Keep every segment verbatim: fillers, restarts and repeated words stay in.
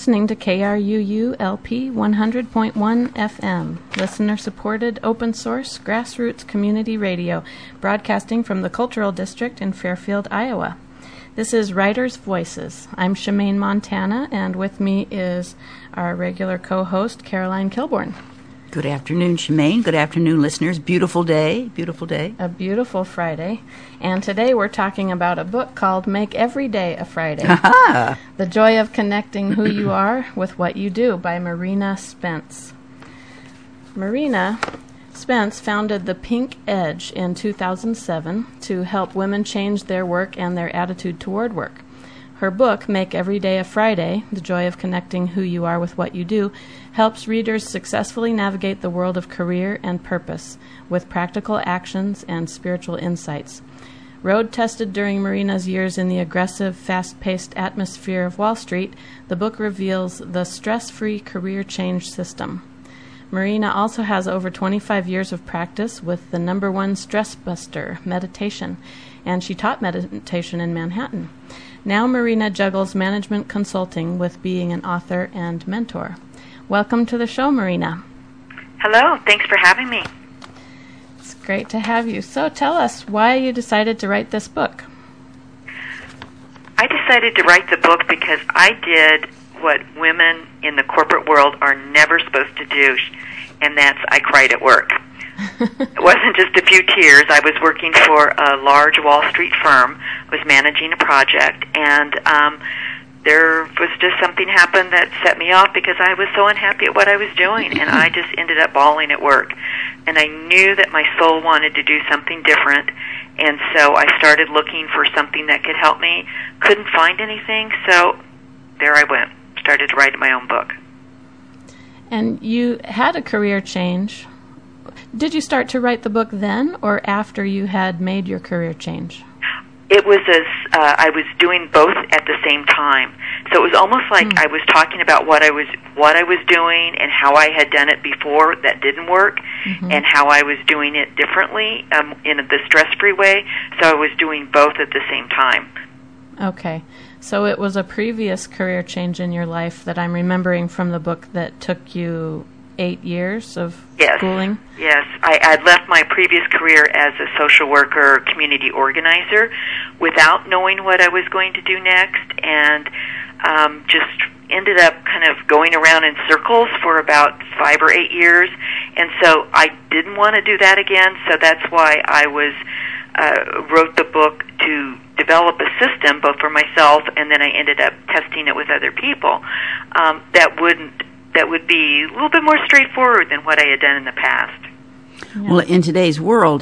listening to K R U U L P one hundred point one F M, listener-supported, open-source, grassroots community radio, broadcasting from the Cultural District in Fairfield, Iowa. This is Writers' Voices. I'm Shemaine Montana, and with me is our regular co-host, Caroline Kilborn. Good afternoon, Shemaine. Good afternoon, listeners. Beautiful day. Beautiful day. A beautiful Friday. And today we're talking about a book called Make Every Day a Friday. The Joy of Connecting Who You Are with What You Do by Marina Spence. Marina Spence founded The Pink Edge in two thousand seven to help women change their work and their attitude toward work. Her book, Make Every Day a Friday, The Joy of Connecting Who You Are with What You Do, helps readers successfully navigate the world of career and purpose with practical actions and spiritual insights. Road-tested during Marina's years in the aggressive, fast-paced atmosphere of Wall Street, the book reveals the stress-free career change system. Marina also has over twenty-five years of practice with the number one stress buster, meditation, and she taught meditation in Manhattan. Now Marina juggles management consulting with being an author and mentor. Welcome to the show, Marina. Hello. Thanks for having me. It's great to have you. So tell us why you decided to write this book. I decided to write the book because I did what women in the corporate world are never supposed to do, and that's I cried at work. It wasn't just a few tears. I was working for a large Wall Street firm. I was managing a project, and um, there was just something happened that set me off because I was so unhappy at what I was doing, and I just ended up bawling at work. And I knew that my soul wanted to do something different, and so I started looking for something that could help me. Couldn't find anything, so there I went. Started writing my own book. And you had a career change. Did you start to write the book then or after you had made your career change? It was as uh, I was doing both at the same time. So it was almost like mm. I was talking about what I was what I was doing and how I had done it before that didn't work, mm-hmm. and how I was doing it differently um, in the stress-free way. So I was doing both at the same time. Okay. So it was a previous career change in your life that I'm remembering from the book that took you eight years of yes. schooling? Yes. I had left my previous career as a social worker, community organizer, without knowing what I was going to do next, and um, just ended up kind of going around in circles for about five or eight years. And so I didn't want to do that again, so that's why I was uh, wrote the book to develop a system, both for myself, and then I ended up testing it with other people, um, that wouldn't that would be a little bit more straightforward than what I had done in the past. Yeah. Well, in today's world,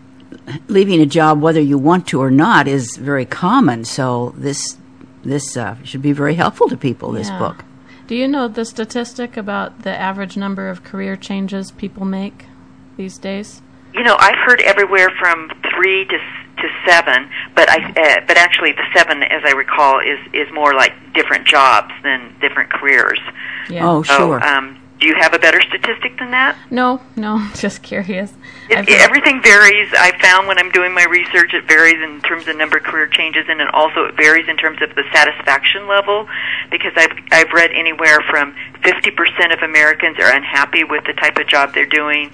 leaving a job, whether you want to or not, is very common. So this this uh, should be very helpful to people, this yeah. book. Do you know the statistic about the average number of career changes people make these days? You know, I've heard everywhere from three to to seven, but I uh, but actually the seven, as I recall, is is more like different jobs than different careers. Yeah. Oh, so, sure. Um, do you have a better statistic than that? No, no, just curious. It, everything varies. I found when I'm doing my research, it varies in terms of number of career changes, and it also it varies in terms of the satisfaction level, because I've I've read anywhere from fifty percent of Americans are unhappy with the type of job they're doing,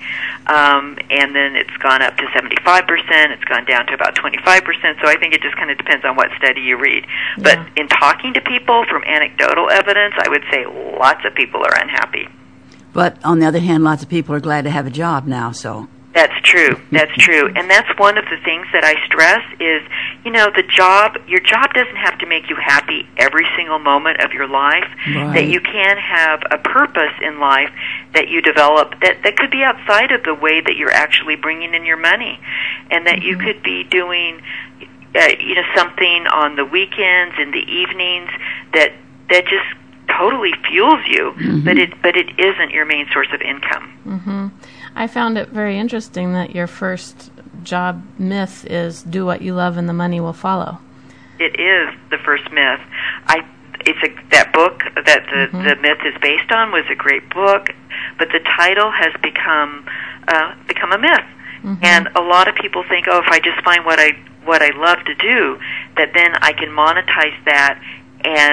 um, and then it's gone up to seventy-five percent. It's gone down to about twenty-five percent. So I think it just kind of depends on what study you read. Yeah. But in talking to people from anecdotal evidence, I would say lots of people are unhappy. But on the other hand, lots of people are glad to have a job now, so. That's true. That's true. And that's one of the things that I stress is, you know, the job, your job doesn't have to make you happy every single moment of your life. Right. That you can have a purpose in life that you develop that, that could be outside of the way that you're actually bringing in your money. And that mm-hmm. you could be doing, uh, you know, something on the weekends, in the evenings, that that just totally fuels you, mm-hmm. but it but it isn't your main source of income. Mm-hmm. I found it very interesting that your first job myth is do what you love and the money will follow. It is the first myth. I it's a that book that the mm-hmm. the myth is based on was a great book, but the title has become uh, become a myth. Mm-hmm. And a lot of people think, oh, if I just find what I what I love to do, that then I can monetize that and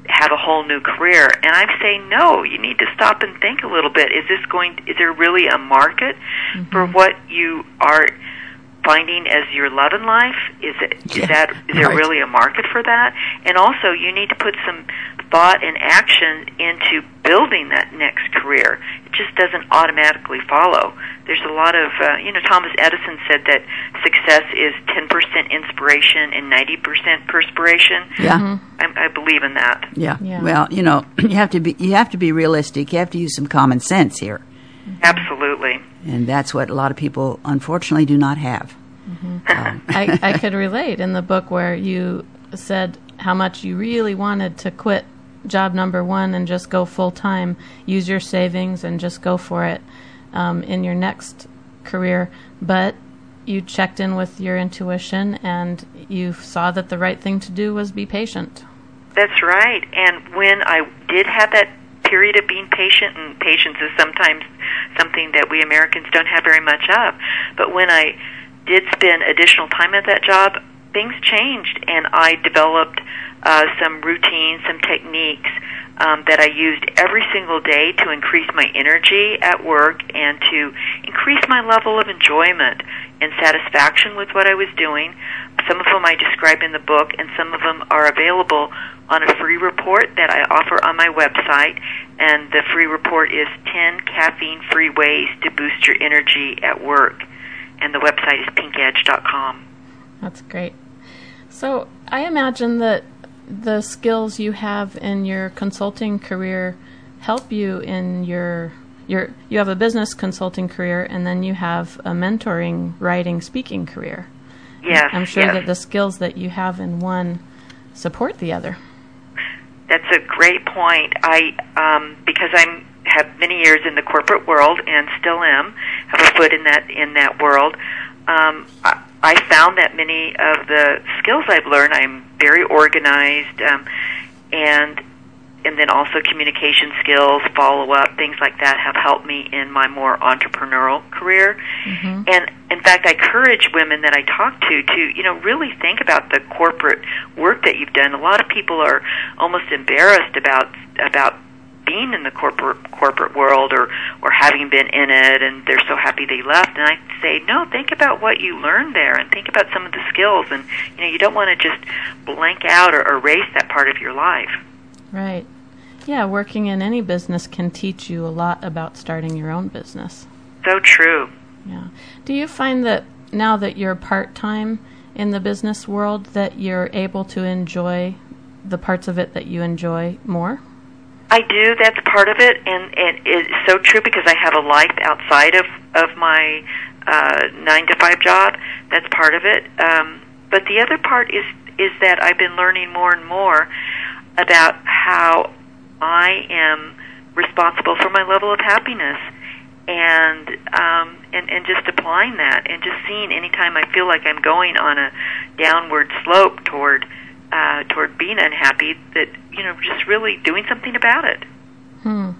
have a whole new career. And I'm saying, no, you need to stop and think a little bit. Is this going, is there really a market mm-hmm. for what you are finding as your love in life? Is it, yeah, is that, is there right. really a market for that? And also, you need to put some thought and action into building that next career. It just doesn't automatically follow. There's a lot of, uh, you know, Thomas Edison said that success is ten percent inspiration and ninety percent perspiration. Yeah. Mm-hmm. I, I believe in that. Yeah. yeah. Well, you know, you have to be you have to be realistic. You have to use some common sense here. Absolutely. And that's what a lot of people, unfortunately, do not have. Mm-hmm. Um, I, I could relate in the book where you said how much you really wanted to quit job number one and just go full time, use your savings and just go for it um, in your next career. But you checked in with your intuition and you saw that the right thing to do was be patient. That's right. And when I did have that period of being patient, and patience is sometimes something that we Americans don't have very much of, but when I did spend additional time at that job, things changed, and I developed uh, some routines, some techniques um, that I used every single day to increase my energy at work and to increase my level of enjoyment and satisfaction with what I was doing. Some of them I describe in the book, and some of them are available on a free report that I offer on my website, and the free report is ten caffeine-free ways to boost your energy at work, and the website is pink edge dot com. That's great. So I imagine that the skills you have in your consulting career help you in your your you have a business consulting career, and then you have a mentoring, writing, speaking career. Yes, I'm sure yes. that the skills that you have in one support the other. That's a great point. I um, because I'm have many years in the corporate world and still am have a foot in that in that world. Um, I, I found that many of the skills I've learned, I'm very organized, um, and and then also communication skills, follow up, things like that have helped me in my more entrepreneurial career. Mm-hmm. And in fact, I encourage women that I talk to to you know really think about the corporate work that you've done. A lot of people are almost embarrassed about about being in the corporate corporate world or or having been in it, and they're so happy they left. And I say, no, think about what you learned there, and think about some of the skills. And you know, you don't want to just blank out or erase that part of your life. Right. Yeah, working in any business can teach you a lot about starting your own business. So true. Yeah. Do you find that now that you're part-time in the business world that you're able to enjoy the parts of it that you enjoy more? I do. That's part of it, and, and it's so true because I have a life outside of, of my uh, nine to five job. That's part of it. Um, but the other part is is that I've been learning more and more about how I am responsible for my level of happiness, and um, and and just applying that, and just seeing anytime I feel like I'm going on a downward slope toward uh, toward being unhappy, that you know, just really doing something about it. Hmm.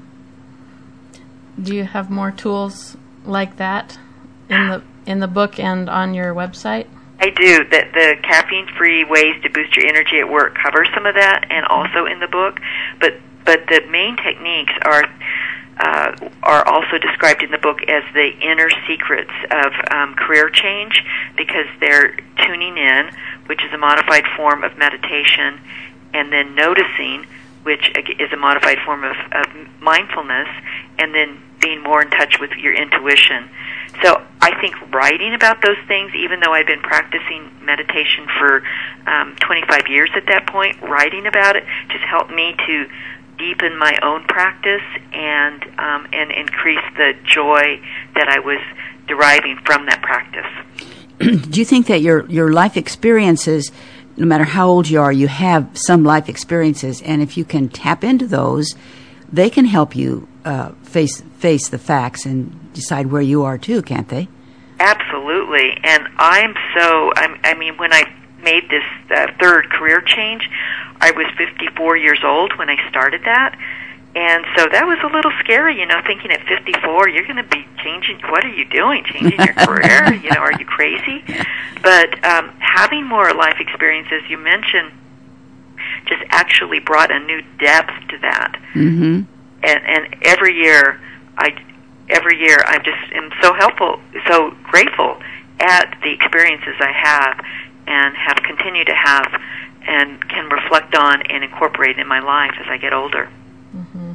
Do you have more tools like that in the in the book and on your website? I do. That the caffeine-free ways to boost your energy at work covers some of that, and also in the book. But but the main techniques are uh, are also described in the book as the inner secrets of um, career change, because they're tuning in, which is a modified form of meditation, and then noticing, which is a modified form of, of mindfulness, and then being more in touch with your intuition. So I think writing about those things, even though I've been practicing meditation for um, twenty-five years at that point, writing about it just helped me to deepen my own practice and um, and increase the joy that I was deriving from that practice. Do you think that your, your life experiences, no matter how old you are, you have some life experiences, and if you can tap into those, they can help you uh, face face the facts and decide where you are too, can't they? Absolutely. And I'm so, I'm, I mean, when I made this uh, third career change, I was fifty-four years old when I started that. And so that was a little scary, you know, thinking at fifty-four, you're going to be changing, what are you doing, changing your career? You know, are you crazy? But um, having more life experiences, you mentioned, just actually brought a new depth to that. Mm-hmm. And, and every year, I, every year, I just am so helpful, so grateful at the experiences I have and have continued to have and can reflect on and incorporate in my life as I get older. Mm-hmm.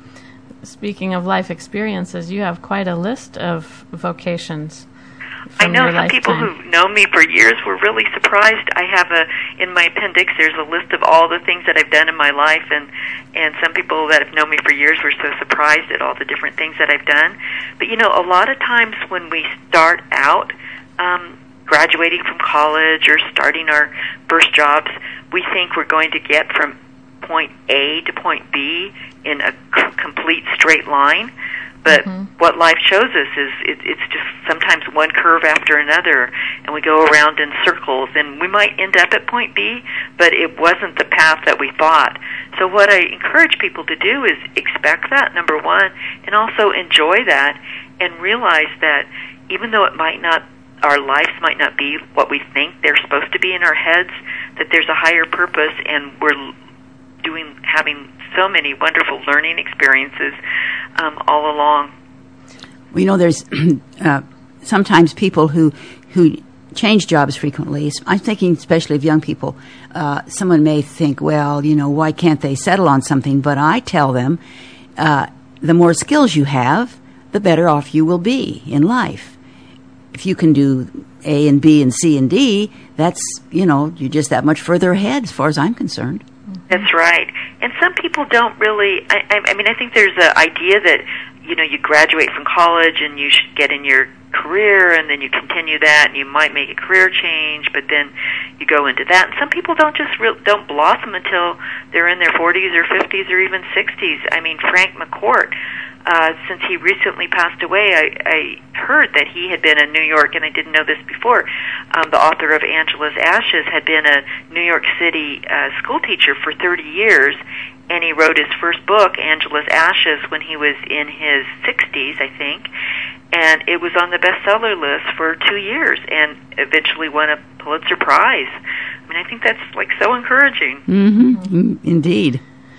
Speaking of life experiences, you have quite a list of vocations. I know some lifetime. people who've known me for years were really surprised. I have a, in my appendix, there's a list of all the things that I've done in my life, and, and some people that have known me for years were so surprised at all the different things that I've done. But, you know, a lot of times when we start out, um, graduating from college or starting our first jobs, we think we're going to get from point A to point B in a c- complete straight line. But mm-hmm. what life shows us is it, it's just sometimes one curve after another, and we go around in circles, and we might end up at point B, but it wasn't the path that we thought. So what I encourage people to do is expect that, number one, and also enjoy that, and realize that even though it might not, our lives might not be what we think they're supposed to be in our heads, that there's a higher purpose, and we're doing, having so many wonderful learning experiences um, all along. Well, you know, there's uh, sometimes people who who change jobs frequently. I'm thinking especially of young people. Uh, someone may think, well, you know, why can't they settle on something? But I tell them, uh, the more skills you have, the better off you will be in life. If you can do A and B and C and D, that's, you know, you're just that much further ahead as far as I'm concerned. That's right. And some people don't really, I, I mean, I think there's an idea that, you know, you graduate from college and you should get in your career and then you continue that and you might make a career change, but then you go into that. And some people don't just re- don't blossom until they're in their forties or fifties or even sixties. I mean, Frank McCourt, uh, since he recently passed away, I, I heard that he had been in New York, and I didn't know this before. Um, the author of Angela's Ashes had been a New York City uh, school teacher for thirty years, and he wrote his first book, Angela's Ashes, when he was in his sixties, I think, and it was on the bestseller list for two years and eventually won a Pulitzer Prize. I mean, I think that's, like, so encouraging. Mm-hmm. Indeed.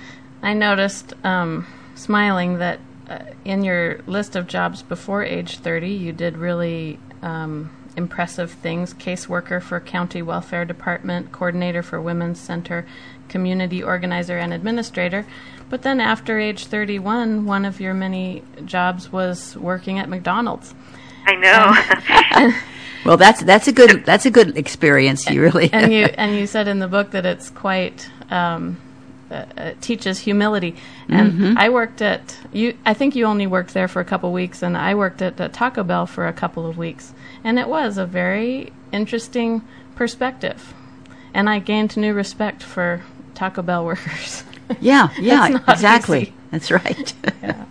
I noticed, um, smiling, that uh, in your list of jobs before age thirty, you did really um, impressive things: caseworker for County Welfare Department, coordinator for Women's Center, community organizer and administrator. But then after age thirty-one, one of your many jobs was working at McDonald's. I know. Um, well, that's that's a good that's a good experience. You really and you and you said in the book that it's quite um, uh, it teaches humility. And mm-hmm. I worked at you. I think you only worked there for a couple weeks, and I worked at, at Taco Bell for a couple of weeks, and it was a very interesting perspective, and I gained new respect for Taco Bell workers. Yeah, yeah, exactly. Easy. That's right. Yeah.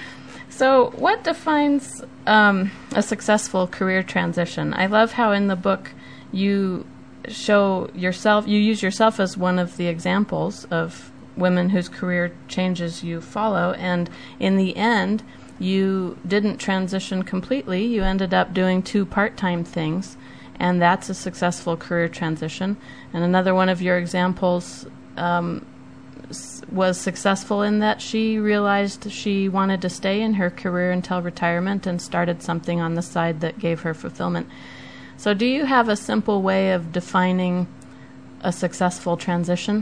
So what defines um, a successful career transition? I love how in the book you show yourself, you use yourself as one of the examples of women whose career changes you follow, and in the end, you didn't transition completely. You ended up doing two part-time things, and that's a successful career transition. And another one of your examples um, was successful in that she realized she wanted to stay in her career until retirement and started something on the side that gave her fulfillment. So do you have a simple way of defining a successful transition?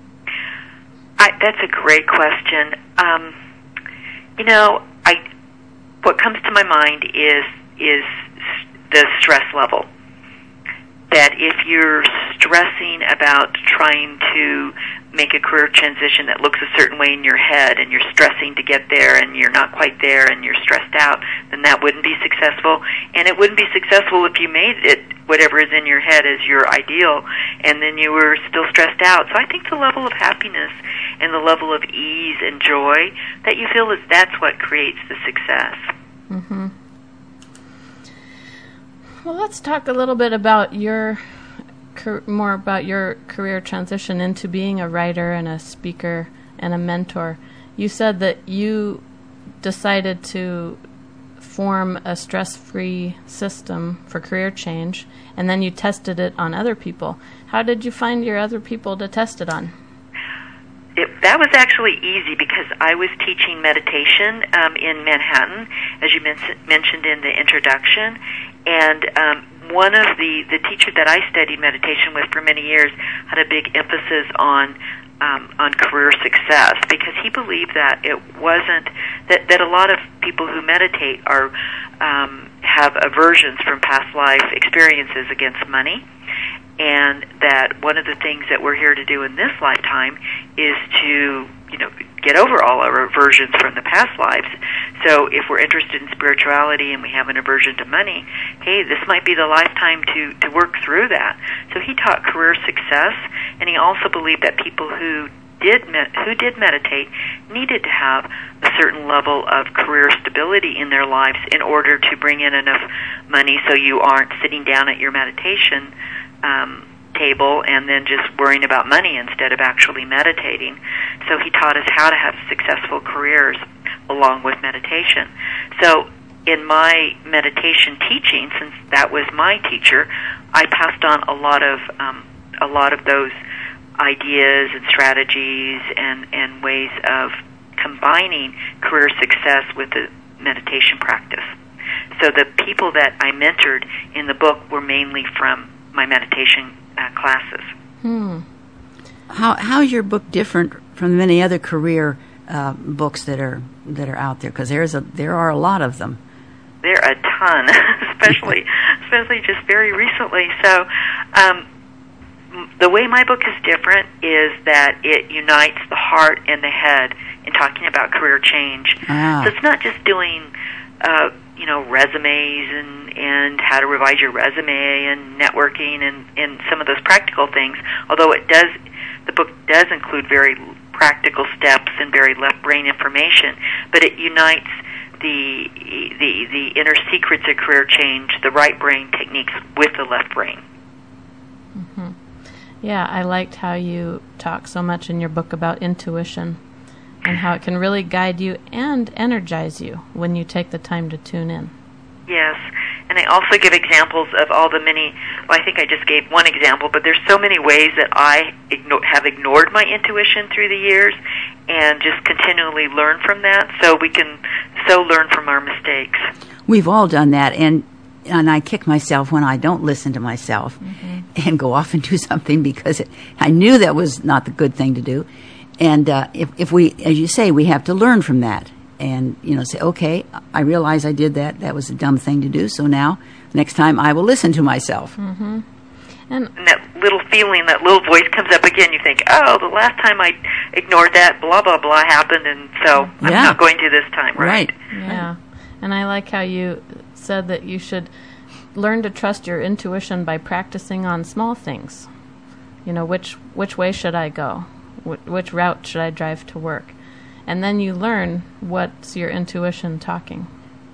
I, that's a great question. Um, you know, I what comes to my mind is is the stress level. That if you're stressing about trying to make a career transition that looks a certain way in your head, and you're stressing to get there, and you're not quite there, and you're stressed out, then that wouldn't be successful. And it wouldn't be successful if you made it, whatever is in your head, as your ideal, and then you were still stressed out. So I think the level of happiness and the level of ease and joy that you feel is that's what creates the success. Mm-hmm. Well, let's talk a little bit about your more about your career transition into being a writer and a speaker and a mentor. You said that you decided to form a stress-free system for career change, and then you tested it on other people. How did you find your other people to test it on? it, that was actually easy because I was teaching meditation um, in Manhattan, as you men- mentioned in the introduction, and um, one of the, the teacher that I studied meditation with for many years had a big emphasis on um, on career success, because he believed that it wasn't that, that a lot of people who meditate are um, have aversions from past life experiences against money, and that one of the things that we're here to do in this lifetime is to, you know, get over all our aversions from the past lives. So if we're interested in spirituality and we have an aversion to money, hey, this might be the lifetime to, to work through that. So he taught career success, and he also believed that people who did med- who did meditate needed to have a certain level of career stability in their lives in order to bring in enough money so you aren't sitting down at your meditation um, table and then just worrying about money instead of actually meditating. So he taught us how to have successful careers along with meditation. So in my meditation teaching, since that was my teacher, I passed on a lot of um, a lot of those ideas and strategies and, and ways of combining career success with the meditation practice. So the people that I mentored in the book were mainly from my meditation uh, classes. Hmm. How how is your book different from many other career uh, books that are that are out there? Because there's a there are a lot of them. There are a ton, especially especially just very recently. So, um, the way my book is different is that it unites the heart and the head in talking about career change. Ah. So it's not just doing, uh, you know, resumes and, and how to revise your resume and networking and, and some of those practical things, although it does, the book does include very practical steps and very left brain information, but it unites the, the, the inner secrets of career change, the right brain techniques with the left brain. Mm-hmm. Yeah, I liked how you talk so much in your book about intuition and how it can really guide you and energize you when you take the time to tune in. Yes, and I also give examples of all the many, well, I think I just gave one example, but there's so many ways that I igno- have ignored my intuition through the years and just continually learn from that, so we can so learn from our mistakes. We've all done that, and and I kick myself when I don't listen to myself mm-hmm. and go off and do something because it, I knew that was not the good thing to do. And uh, if, if we, as you say, we have to learn from that and, you know, say, okay, I realize I did that. That was a dumb thing to do. So now, next time I will listen to myself. Mm-hmm. And, and that little feeling, that little voice comes up again. You think, oh, the last time I ignored that, blah, blah, blah happened, and so I'm yeah. not going to this time, right? Right. Yeah. And I like how you said that you should learn to trust your intuition by practicing on small things. You know, which which way should I go? Wh- which route should I drive to work? And then you learn what's your intuition talking.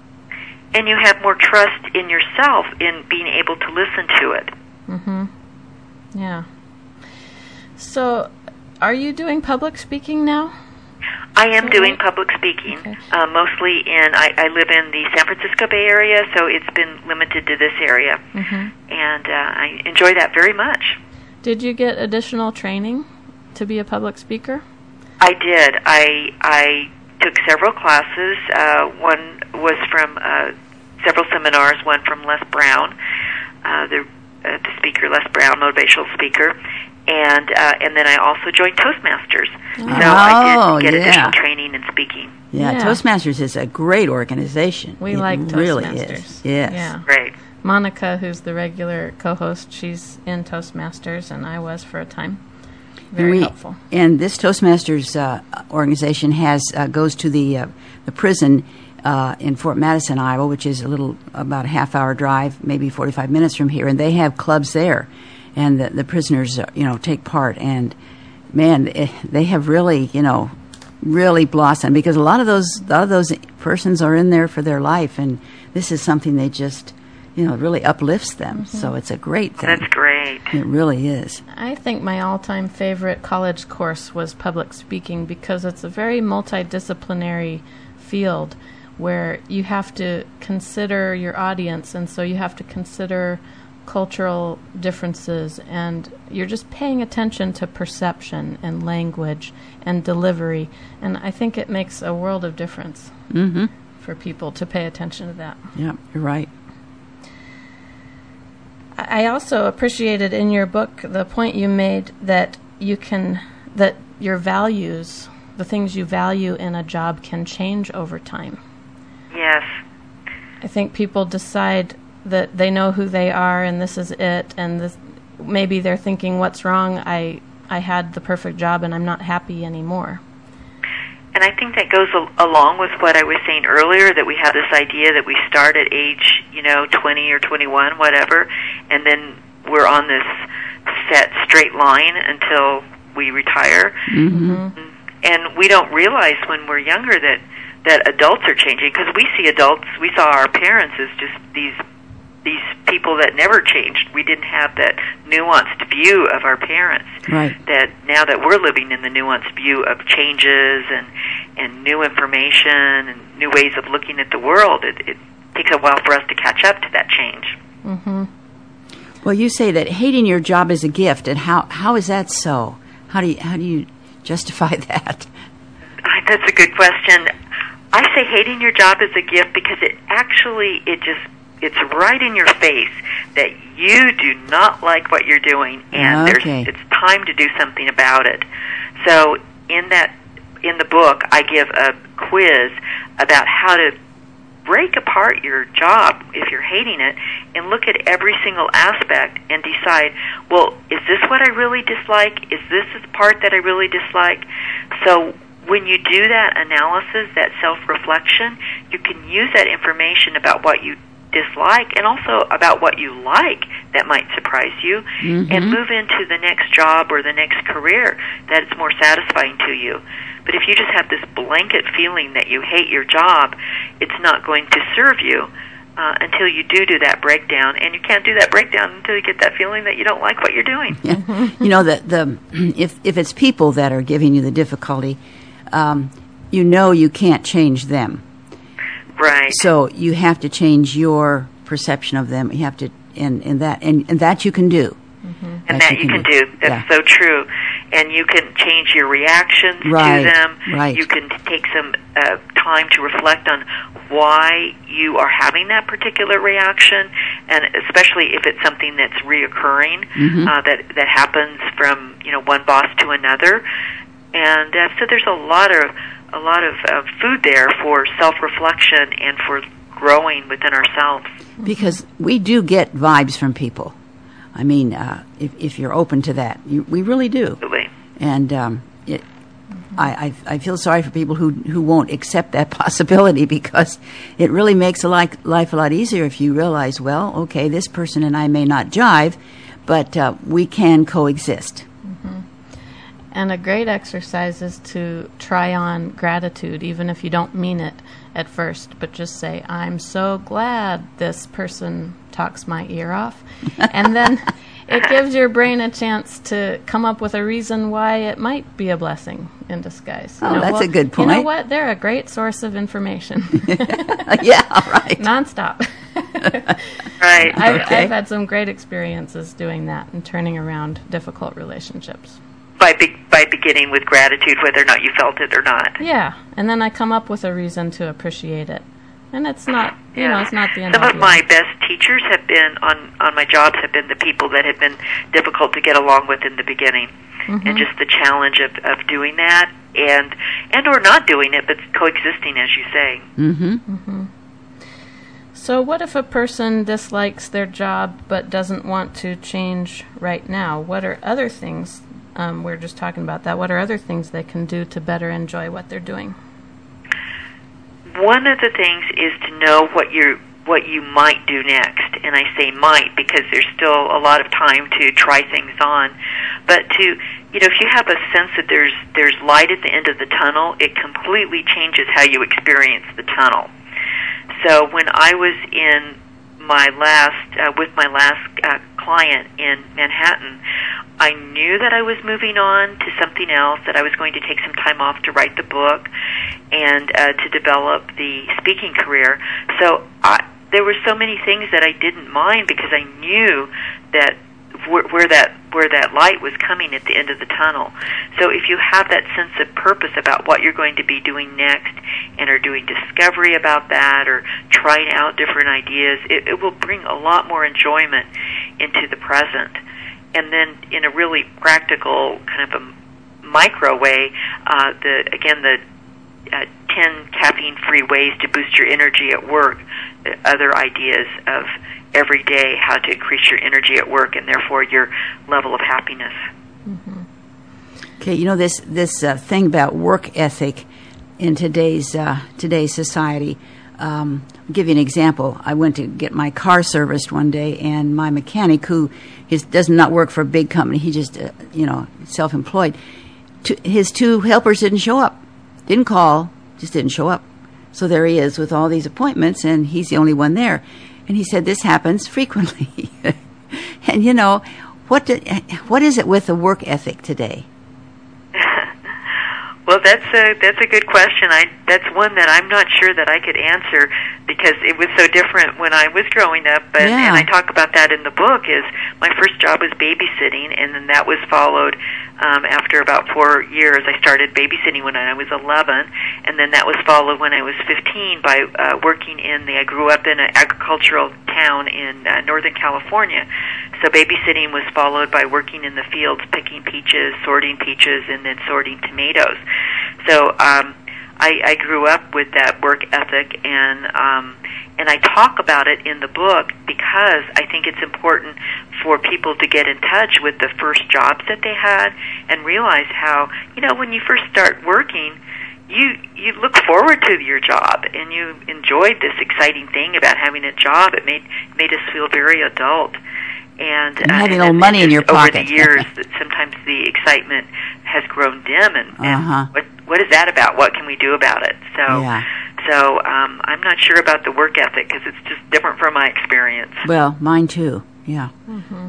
And you have more trust in yourself in being able to listen to it. Mm-hmm. Yeah. So, are you doing public speaking now? I am doing public speaking, okay. uh, mostly in, I, I live in the San Francisco Bay Area, so it's been limited to this area. Mm-hmm. And uh, I enjoy that very much. Did you get additional training to be a public speaker? I did. I I took several classes. Uh, one was from uh, several seminars, one from Les Brown, uh, the, uh, the speaker, Les Brown, motivational speaker. And uh, and then I also joined Toastmasters. Oh, so I did get yeah. additional training in speaking. Yeah, Yeah. Toastmasters is a great organization. We it like really Toastmasters. is. Yes. Yeah. Great. Monica, who's the regular co-host, she's in Toastmasters, and I was for a time. Very and we, helpful. And this Toastmasters uh, organization has uh, goes to the uh, the prison uh, in Fort Madison, Iowa, which is a little about a half hour drive, maybe forty-five minutes from here, and they have clubs there, and the, the prisoners, uh, you know, take part. And man, it, they have really, you know, really blossomed because a lot of those a lot of those persons are in there for their life, and this is something they just, you know, really uplifts them. Mm-hmm. So it's a great thing. That's great. It really is. I think my all-time favorite college course was public speaking because it's a very multidisciplinary field where you have to consider your audience, and so you have to consider cultural differences, and you're just paying attention to perception and language and delivery. And I think it makes a world of difference Mm-hmm. for people to pay attention to that. Yeah, you're right. I also appreciated in your book the point you made that you can, that your values, the things you value in a job, can change over time. Yes. I think people decide that they know who they are and this is it, and this, maybe they're thinking, what's wrong? I I had the perfect job and I'm not happy anymore. And I think that goes al- along with what I was saying earlier, that we have this idea that we start at age, you know, twenty or twenty-one, whatever, and then we're on this set straight line until we retire. Mm-hmm. And we don't realize when we're younger that, that adults are changing, because we see adults, we saw our parents as just these these people that never changed. We didn't have that nuanced view of our parents. Right. That now that we're living in the nuanced view of changes and, and new information and new ways of looking at the world, it, it takes a while for us to catch up to that change. Mm-hmm. Well, you say that hating your job is a gift, and how how is that so? How do you, how do you justify that? Uh, That's a good question. I say hating your job is a gift because it actually, it just, it's right in your face that you do not like what you're doing, and Okay. there's, it's time to do something about it. So in that, in the book, I give a quiz about how to break apart your job if you're hating it and look at every single aspect and decide, well, is this what I really dislike? Is this the part that I really dislike? So when you do that analysis, that self-reflection, you can use that information about what you dislike and also about what you like that might surprise you, Mm-hmm. and move into the next job or the next career that is more satisfying to you. But if you just have this blanket feeling that you hate your job, it's not going to serve you uh, until you do do that breakdown. And you can't do that breakdown until you get that feeling that you don't like what you're doing. Yeah. You know, the, the if if it's people that are giving you the difficulty, um, you know you can't change them. Right. So you have to change your perception of them. You have to, and, and that and, and that you can do. And that you can do. That's Yeah. so true. And you can change your reactions Right, to them. right. You can take some uh, time to reflect on why you are having that particular reaction, and especially if it's something that's reoccurring, Mm-hmm. uh, that that happens from, you know, one boss to another. And uh, so there's a lot of a lot of uh, food there for self-reflection and for growing within ourselves. Because we do get vibes from people. I mean, uh, if if you're open to that, you, we really do. Absolutely. And um, it, I, I I feel sorry for people who who won't accept that possibility, because it really makes a li- life a lot easier if you realize, well, okay, this person and I may not jive, but uh, we can coexist. And a great exercise is to try on gratitude, even if you don't mean it at first, but just say, I'm so glad this person talks my ear off. And then it gives your brain a chance to come up with a reason why it might be a blessing in disguise. Oh, that's a good You know point. what? They're a great source of information. Yeah, all right. Nonstop. Right. I've, Okay. I've had some great experiences doing that and turning around difficult relationships. By be- by beginning with gratitude, whether or not you felt it or not. Yeah, and then I come up with a reason to appreciate it. And it's not, you know, it's not the end Some all of be my all. best teachers have been on on my jobs have been the people that have been difficult to get along with in the beginning, Mm-hmm. and just the challenge of, of doing that and and or not doing it, but coexisting, as you say. Mm-hmm. So what if a person dislikes their job but doesn't want to change right now? What are other things, um, we're just talking about that, what are other things they can do to better enjoy what they're doing? One of the things is to know what you what you might do next, and I say might because there's still a lot of time to try things on. But to, you know, if you have a sense that there's there's light at the end of the tunnel, it completely changes how you experience the tunnel. So when I was in my last uh, with my last uh, client in Manhattan, I knew that I was moving on to something else, that I was going to take some time off to write the book and uh, to develop the speaking career. So I, there were so many things that I didn't mind because I knew that where, where that where that light was coming at the end of the tunnel. So if you have that sense of purpose about what you're going to be doing next and are doing discovery about that or trying out different ideas, it, it will bring a lot more enjoyment into the present. And then in a really practical kind of a micro way, uh, the again, the uh, ten caffeine-free ways to boost your energy at work, other ideas of every day how to increase your energy at work and therefore your level of happiness. Mm-hmm. Okay, you know, this this uh, thing about work ethic in today's uh, today's society. Um, I'll give you an example. I went to get my car serviced one day, and my mechanic, who his, does not work for a big company, he just, uh, you know, self-employed, to, his two helpers didn't show up. Didn't call, just didn't show up. So there he is with all these appointments, and he's the only one there. And he said, this happens frequently. And, you know, what do, what is it with the work ethic today? Well, that's a that's a good question. I that's one that I'm not sure that I could answer because it was so different when I was growing up. And, yeah. and I talk about that in the book. Is my first job was babysitting, and then that was followed um, after about four years. I started babysitting when I was eleven, and then that was followed when I was fifteen by uh, working in the. I grew up in an agricultural town in uh, Northern California. So babysitting was followed by working in the fields, picking peaches, sorting peaches, and then sorting tomatoes. So um, I, I grew up with that work ethic, and um, and I talk about it in the book because I think it's important for people to get in touch with the first jobs that they had and realize how, you know, when you first start working, you you look forward to your job and you enjoyed this exciting thing about having a job. It made made us feel very adult. And, and uh, having and a little money in your pocket. Over the years, that sometimes the excitement has grown dim, and, and uh-huh. what what is that about? What can we do about it? So, yeah. so um, I'm not sure about the work ethic because it's just different from my experience. Well, mine too. Yeah. Mm-hmm.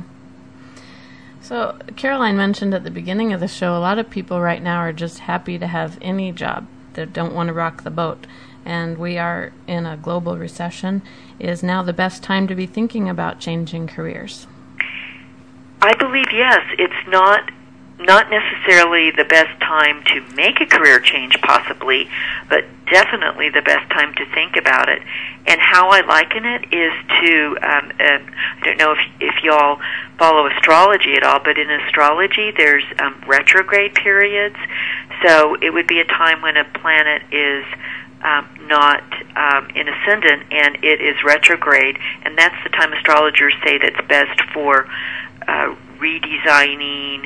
So Caroline mentioned at the beginning of the show, a lot of people right now are just happy to have any job. They don't want to rock the boat. And we are in a global recession. Is now the best time to be thinking about changing careers? I believe yes. It's not not necessarily the best time to make a career change, possibly, but definitely the best time to think about it. And how I liken it is to, um, uh, I don't know if, if y'all follow astrology at all, but in astrology there's um, retrograde periods. So it would be a time when a planet is Um, not um, in ascendant, and it is retrograde, and that's the time astrologers say that's best for uh, redesigning,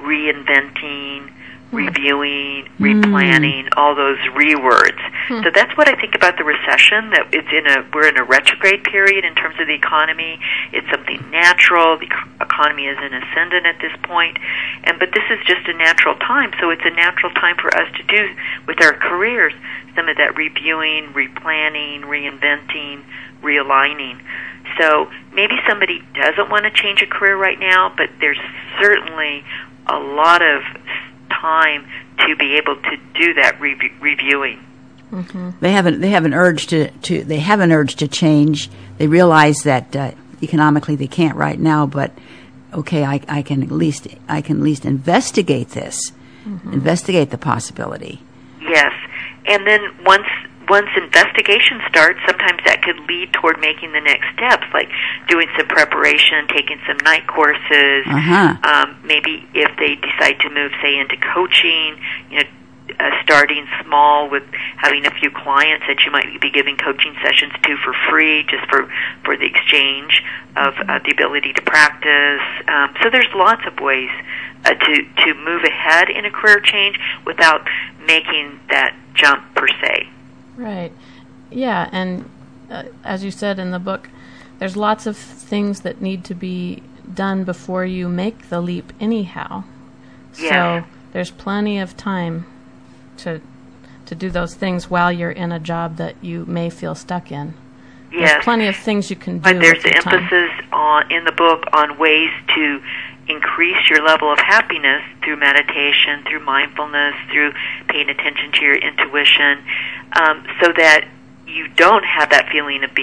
reinventing, reviewing, mm. replanning, all those re-words. Mm. So that's what I think about the recession, that it's in a we're in a retrograde period in terms of the economy. It's something natural. The economy is in ascendant at this point, and but this is just a natural time, so it's a natural time for us to do with our careers some of that reviewing, replanning, reinventing, realigning. So maybe somebody doesn't want to change a career right now, but there's certainly a lot of time to be able to do that re- reviewing. Mm-hmm. They have an they have an urge to, to they have an urge to change. They realize that uh, economically they can't right now, but okay, I, I can at least I can at least investigate this, mm-hmm. investigate the possibility. Yes. And then once once investigation starts, sometimes that could lead toward making the next steps, like doing some preparation, taking some night courses. Uh-huh. Um, maybe if they decide to move, say, into coaching, you know, uh, starting small with having a few clients that you might be giving coaching sessions to for free, just for, for the exchange of uh, the ability to practice. Um, so there's lots of ways uh, to, to move ahead in a career change without making that jump per se. Right. Yeah, and uh, as you said in the book, there's lots of things that need to be done before you make the leap anyhow. Yes. So there's plenty of time to to do those things while you're in a job that you may feel stuck in. Yes. There's plenty of things you can do. But there's the time. emphasis on in the book on ways to increase your level of happiness through meditation, through mindfulness, through paying attention to your intuition, um, so that you don't have that feeling of being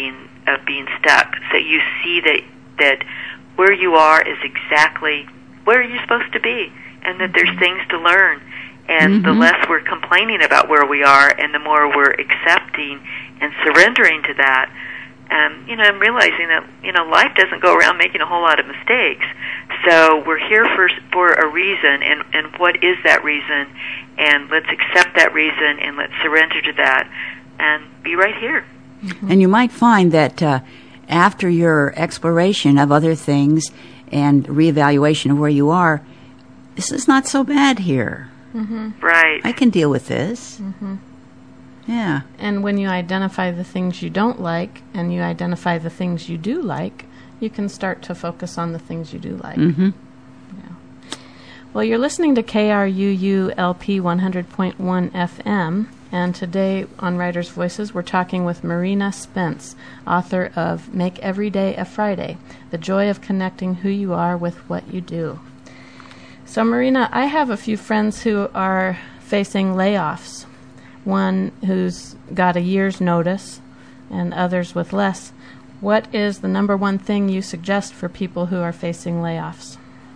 of being stuck. So you see that that where you are is exactly where you're supposed to be, and that there's things to learn. And mm-hmm. the less we're complaining about where we are, and the more we're accepting and surrendering to that, um, you know, I'm realizing that, you know, life doesn't go around making a whole lot of mistakes. So we're here for for a reason, and, and what is that reason? And let's accept that reason, and let's surrender to that, and be right here. Mm-hmm. And you might find that uh, after your exploration of other things and reevaluation of where you are, this is not so bad here. Mm-hmm. Right. I can deal with this. Mm-hmm. Yeah. And when you identify the things you don't like and you identify the things you do like, you can start to focus on the things you do like. Mm-hmm. Yeah. Well, you're listening to K R U U L P one hundred point one F M, and today on Writers' Voices, we're talking with Marina Spence, author of Make Every Day a Friday, The Joy of Connecting Who You Are with What You Do. So, Marina, I have a few friends who are facing layoffs, one who's got a year's notice and others with less. What is the number one thing you suggest for people who are facing layoffs?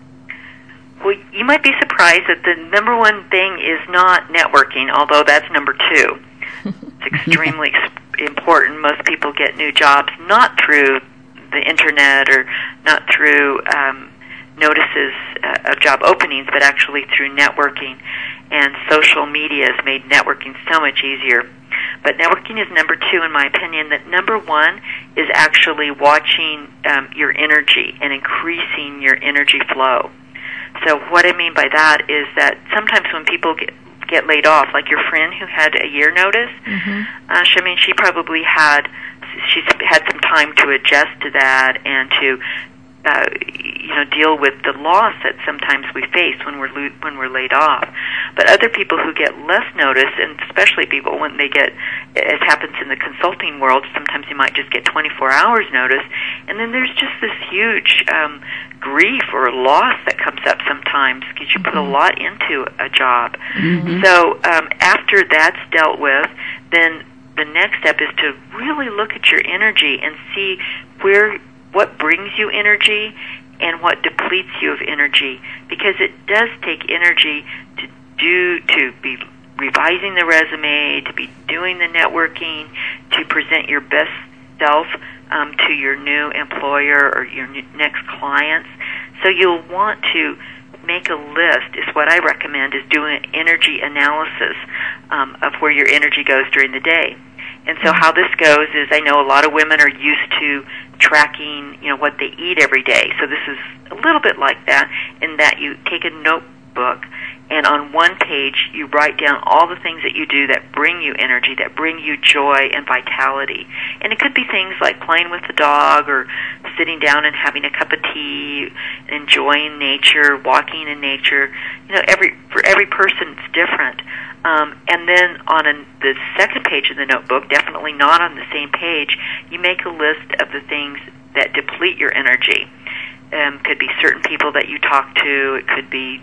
Well, you might be surprised that the number one thing is not networking, although that's number two. It's extremely ex- important. Most people get new jobs not through the internet or not through um, notices uh, of job openings, but actually through networking. And social media has made networking so much easier. But networking is number two, in my opinion. That number one is actually watching um, your energy and increasing your energy flow. So what I mean by that is that sometimes when people get get laid off, like your friend who had a year notice, mm-hmm. uh, she, I mean, she probably had she's had some time to adjust to that and to uh, you know deal with the loss that sometimes we face when we're lo- when we're laid off. But other people who get less notice, and especially people when they get, as happens in the consulting world, sometimes you might just get twenty-four hours notice, and then there's just this huge um, grief or loss that comes up sometimes because you put a lot into a job. Mm-hmm. So um, after that's dealt with, then the next step is to really look at your energy and see where what brings you energy and what depletes you of energy, because it does take energy to do to be revising the resume, to be doing the networking, to present your best self um, to your new employer or your new next clients. So you'll want to make a list, is what I recommend, is doing an energy analysis um, of where your energy goes during the day. And so how this goes is, I know a lot of women are used to tracking, you know, what they eat every day. So this is a little bit like that, in that you take a notebook, and on one page you write down all the things that you do that bring you energy, that bring you joy and vitality. And it could be things like playing with the dog, or sitting down and having a cup of tea, enjoying nature, walking in nature. You know, every for every person it's different. Um, and then on a, the second page of the notebook, definitely not on the same page, you make a list of the things that deplete your energy. Um, could be certain people that you talk to. It could be,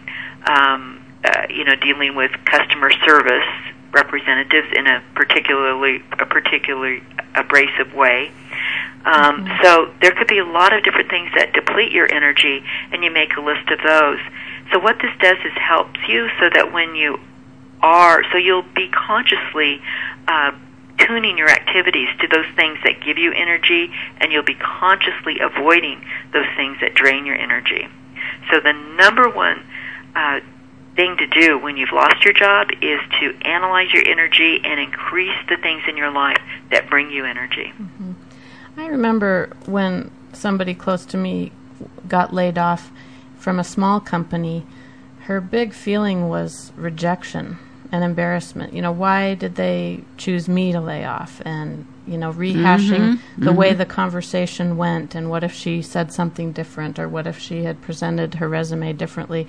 um, uh, you know, dealing with customer service representatives in a particularly a particularly abrasive way. Um, mm-hmm. So there could be a lot of different things that deplete your energy, and you make a list of those. So what this does is helps you so that when you are, so you'll be consciously uh, tuning your activities to those things that give you energy, and you'll be consciously avoiding those things that drain your energy. So the number one uh, thing to do when you've lost your job is to analyze your energy and increase the things in your life that bring you energy. Mm-hmm. I remember when somebody close to me got laid off from a small company, her big feeling was rejection and embarrassment. You know, why did they choose me to lay off? And, you know, rehashing mm-hmm. the mm-hmm. way the conversation went, and what if she said something different, or what if she had presented her resume differently.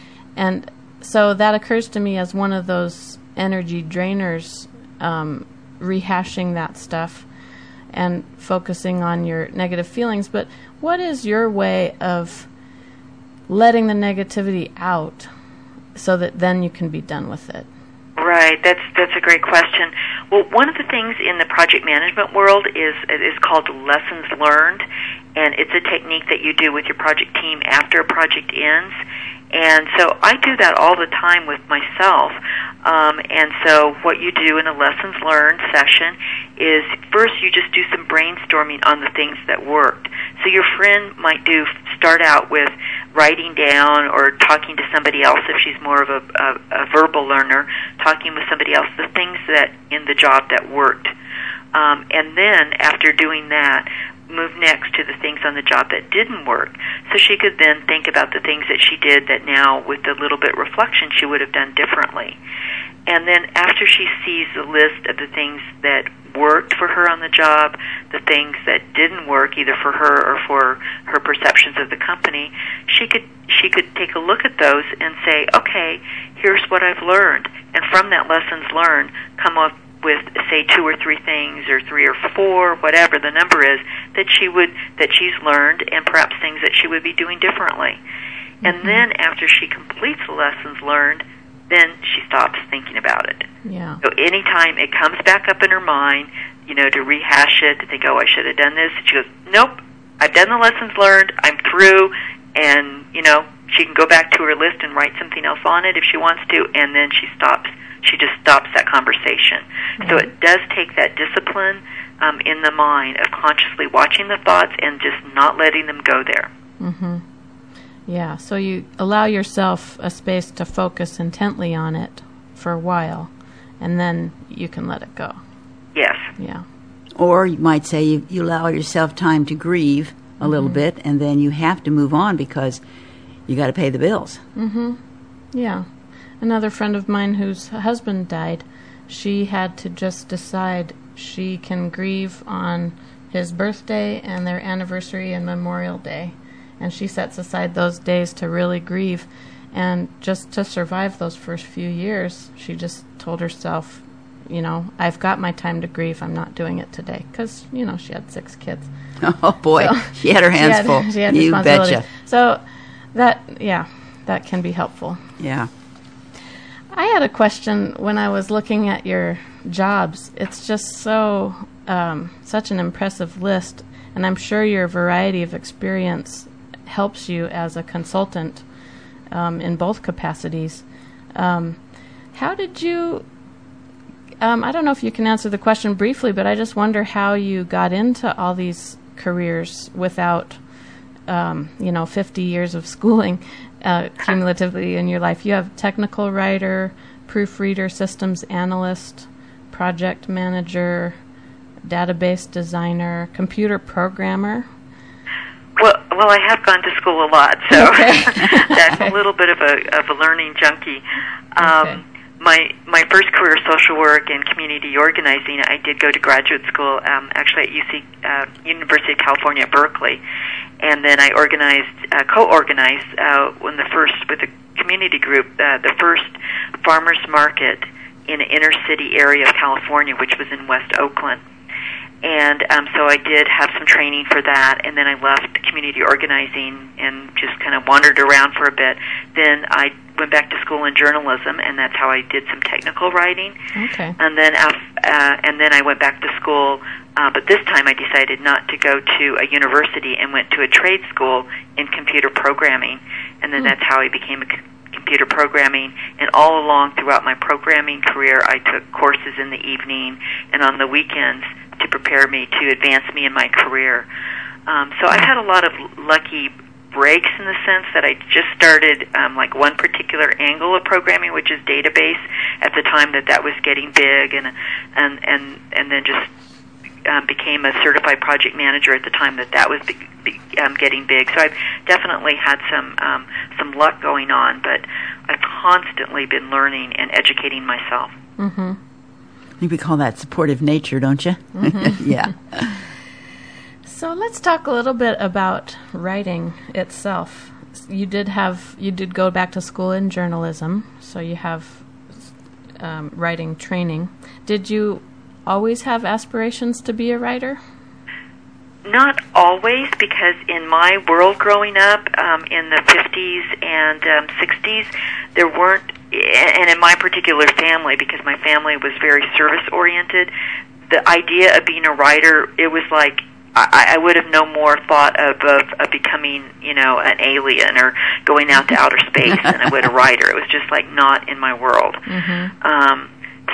And so that occurs to me as one of those energy drainers, um, rehashing that stuff and focusing on your negative feelings. But what is your way of letting the negativity out so that then you can be done with it? Right, that's that's a great question. Well, one of the things in the project management world is is called lessons learned, and it's a technique that you do with your project team after a project ends. And so I do that all the time with myself. Um, and so what you do in a lessons learned session is first you just do some brainstorming on the things that worked. So your friend might do start out with writing down or talking to somebody else if she's more of a, a, a verbal learner, talking with somebody else, the things that in the job that worked. Um, and then after doing that, move next to the things on the job that didn't work. So she could then think about the things that she did that now, with a little bit of reflection, she would have done differently. And then after she sees the list of the things that worked for her on the job, the things that didn't work either for her or for her perceptions of the company, she could she could take a look at those and say, okay, here's what I've learned. And from that lessons learned, come up with, say, two or three things, or three or four, whatever the number is, that she would that she's learned, and perhaps things that she would be doing differently. Mm-hmm. And then after she completes the lessons learned, then she stops thinking about it. Yeah. So anytime it comes back up in her mind, you know, to rehash it, to think, oh, I should have done this, she goes, nope, I've done the lessons learned, I'm through, and, you know, she can go back to her list and write something else on it if she wants to, and then she stops. She just stops that conversation. Mm-hmm. So it does take that discipline um, in the mind of consciously watching the thoughts and just not letting them go there. Mm-hmm. Yeah, so you allow yourself a space to focus intently on it for a while, and then you can let it go. Yes. Yeah. Or you might say you, you allow yourself time to grieve a mm-hmm. little bit, and then you have to move on because you got to pay the bills. Mm-hmm. Yeah. Another friend of mine whose husband died, she had to just decide she can grieve on his birthday and their anniversary and Memorial Day. And she sets aside those days to really grieve. And just to survive those first few years, she just told herself, you know, I've got my time to grieve. I'm not doing it today. Because, you know, she had six kids. Oh, boy. So she had her hands she had, full. She had you betcha. So that, yeah, that can be helpful. Yeah. I had a question when I was looking at your jobs. It's just so, um, such an impressive list. And I'm sure your variety of experience helps you as a consultant um, in both capacities. Um, how did you, um, I don't know if you can answer the question briefly, but I just wonder how you got into all these careers without, um, you know, fifty years of schooling uh, cumulatively in your life. You have technical writer, proofreader, systems analyst, project manager, database designer, computer programmer. Well, well, I have gone to school a lot, so okay. that's okay. a little bit of a of a learning junkie. Um, okay. My my first career, social work and community organizing. I did go to graduate school, um, actually at U C uh, University of California at Berkeley, and then I organized, uh, co-organized uh, when the first with a community group, uh, the first farmers market in an inner city area of California, which was in West Oakland. And um, so I did have some training for that, and then I left community organizing and just kind of wandered around for a bit. Then I went back to school in journalism, and that's how I did some technical writing. Okay. And then, uh, and then I went back to school, uh, but this time I decided not to go to a university and went to a trade school in computer programming, and then mm. that's how I became a c- computer programming. And all along throughout my programming career, I took courses in the evening and on the weekends to prepare me to advance me in my career. Um, so I've had a lot of lucky breaks in the sense that I just started um, like one particular angle of programming, which is database, at the time that that was getting big, and and and and then just um, became a certified project manager at the time that that was be, be, um, getting big. So I've definitely had some um, some luck going on, but I've constantly been learning and educating myself. Mm-hmm. I think we call that supportive nature, don't you? Mm-hmm. Yeah. So let's talk a little bit about writing itself. You did have, you did go back to school in journalism, so you have um, writing training. Did you always have aspirations to be a writer? Not always, because in my world growing up um, in the fifties and um, sixties, there weren't and in my particular family, because my family was very service-oriented, the idea of being a writer, it was like I, I would have no more thought of, of, of becoming, you know, an alien or going out to outer space than I would a writer. It was just like not in my world. Mm-hmm. Um,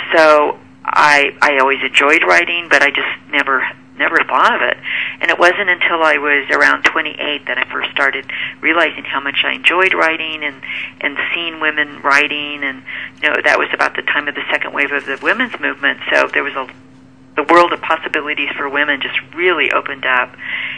so I I always enjoyed writing, but I just never never thought of it. And it wasn't until I was around twenty-eight that I first started realizing how much I enjoyed writing and, and seeing women writing. And, you know, that was about the time of the second wave of the women's movement, so there was a the world of possibilities for women just really opened up.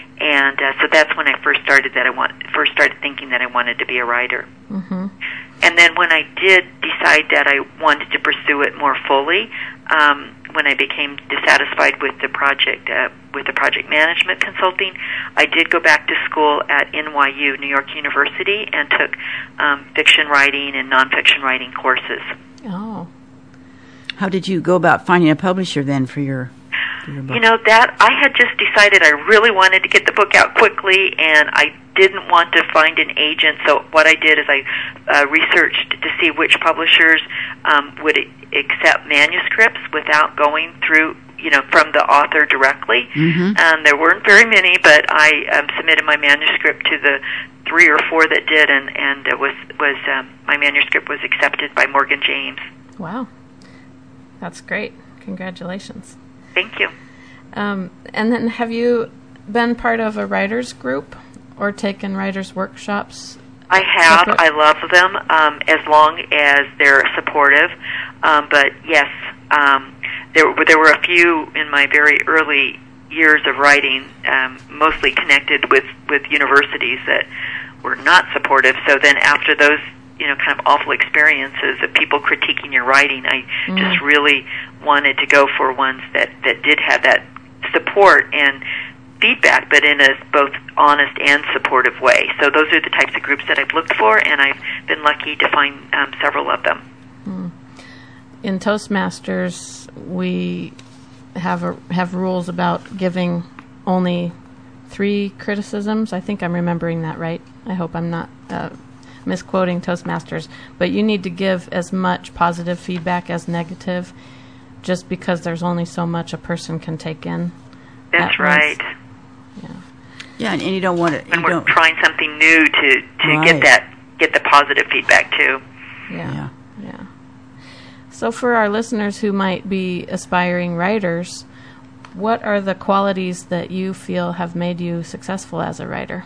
And uh, so that's when I first started that I want first started thinking that I wanted to be a writer. Mm-hmm. And then when I did decide that I wanted to pursue it more fully, um, when I became dissatisfied with the project, uh, with the project management consulting, I did go back to school at N Y U, New York University, and took um, fiction writing and nonfiction writing courses. Oh. How did you go about finding a publisher then for your, for your book? You know, that I had just decided I really wanted to get the book out quickly, and I didn't want to find an agent. So what I did is I uh, researched to see which publishers um, would accept manuscripts without going through, you know, from the author directly. Mm-hmm. And there weren't very many, but I um, submitted my manuscript to the three or four that did, and and it was was um, my manuscript was accepted by Morgan James. Wow. That's great. Congratulations. Thank you. Um, and then have you been part of a writer's group or taken writer's workshops? I have. Separate? I love them um, as long as they're supportive. Um, but yes, um, there, there were a few in my very early years of writing, um, mostly connected with, with universities that were not supportive. So then after those, you know, kind of awful experiences of people critiquing your writing, I mm. just really wanted to go for ones that, that did have that support and feedback, but in a both honest and supportive way. So those are the types of groups that I've looked for, and I've been lucky to find um, several of them. Mm. In Toastmasters, we have a, have rules about giving only three criticisms. I think I'm remembering that right. I hope I'm not uh, misquoting Toastmasters, but you need to give as much positive feedback as negative, just because there's only so much a person can take in. That's right. Yeah. Yeah, and, and you don't want to. When we're don't, trying something new to, to right. get that get the positive feedback too. Yeah. yeah. Yeah. So for our listeners who might be aspiring writers, what are the qualities that you feel have made you successful as a writer?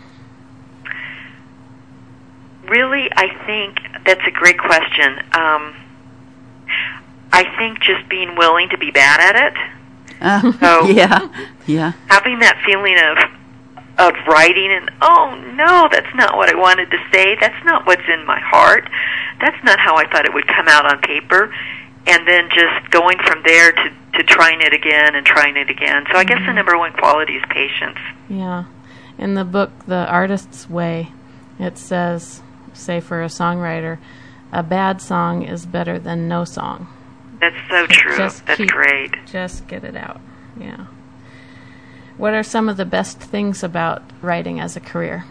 Really, I think that's a great question. Um, I think just being willing to be bad at it. Uh, so yeah, yeah. Having that feeling of of writing and, oh, no, that's not what I wanted to say. That's not what's in my heart. That's not how I thought it would come out on paper. And then just going from there to, to trying it again and trying it again. So I guess mm-hmm. the number one quality is patience. Yeah. In the book, The Artist's Way, it says, say for a songwriter, a bad song is better than no song. That's so true. Just That's keep, great. Just get it out. Yeah. What are some of the best things about writing as a career?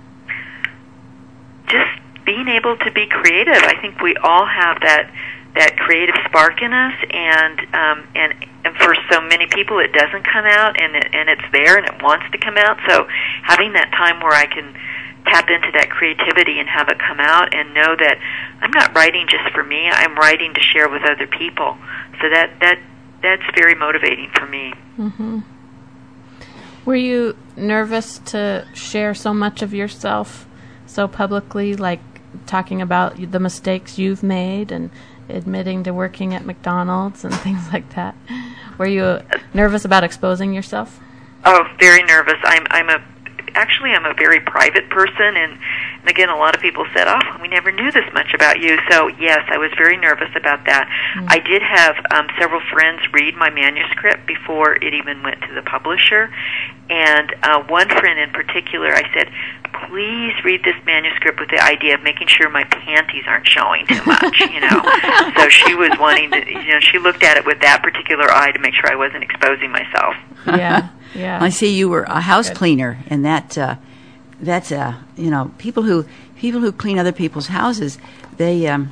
Just being able to be creative. I think we all have that that creative spark in us, and um, and and for so many people, it doesn't come out, and it, and it's there, and it wants to come out. So having that time where I can tap into that creativity and have it come out, and know that I'm not writing just for me, I'm writing to share with other people. So that, that that's very motivating for me. Mm-hmm. Were you nervous to share so much of yourself so publicly, like talking about the mistakes you've made and admitting to working at McDonald's and things like that? Were you nervous about exposing yourself? Oh, very nervous. I'm I'm a Actually, I'm a very private person, and, and again, a lot of people said, oh, we never knew this much about you. So, yes, I was very nervous about that. Mm-hmm. I did have um, several friends read my manuscript before it even went to the publisher, and uh, one friend in particular, I said, please read this manuscript with the idea of making sure my panties aren't showing too much, you know. So she was wanting to, you know, she looked at it with that particular eye to make sure I wasn't exposing myself. Yeah. Yeah. I see you were a house Good. cleaner, and that uh, that's uh, you know people who people who clean other people's houses. They um,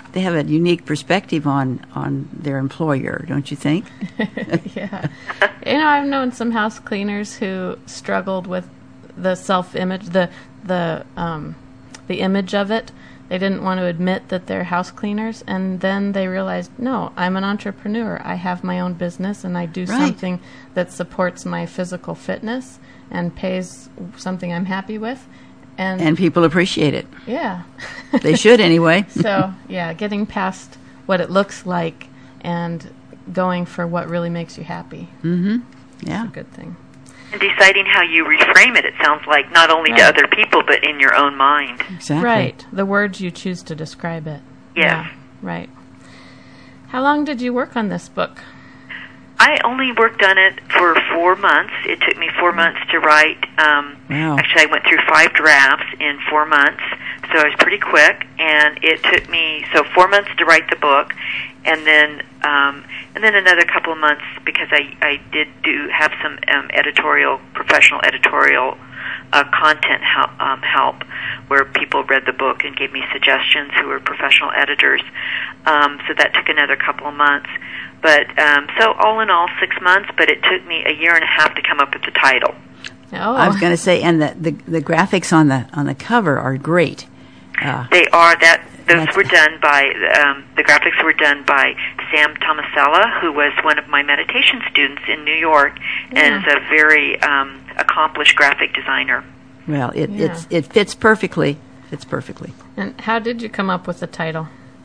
they have a unique perspective on, on their employer, don't you think? Yeah. You know, I've known some house cleaners who struggled with the self-image, the the um, the image of it. They didn't want to admit that they're house cleaners, and then they realized, no, I'm an entrepreneur. I have my own business, and I do Right. something that supports my physical fitness and pays something I'm happy with. And, And people appreciate it. yeah. They should anyway. So, yeah, getting past what it looks like and going for what really makes you happy. Mm-hmm. It's Yeah. a good thing. And deciding how you reframe it, it sounds like, not only to Right. other people, but in your own mind. Exactly. Right. The words you choose to describe it. Yes. Yeah, right. How long did you work on this book? I only worked on it for four months. It took me four months to write. Um, Wow. Actually, I went through five drafts in four months, so I was pretty quick. And it took me so four months to write the book, and then um, and then another couple of months because I I did do have some um, editorial, professional editorial uh, content help, um, help, where people read the book and gave me suggestions who were professional editors. Um, so that took another couple of months. But um, so all in all, six months. But it took me a year and a half to come up with the title. Oh, I was going to say, and the, the the graphics on the on the cover are great. Uh, They are that. Those That's- were done by um, the graphics were done by Sam Tomasella, who was one of my meditation students in New York, and is a very um, accomplished graphic designer. well, it Yeah. it's it fits perfectly. Fits perfectly. and how did you come up with the title?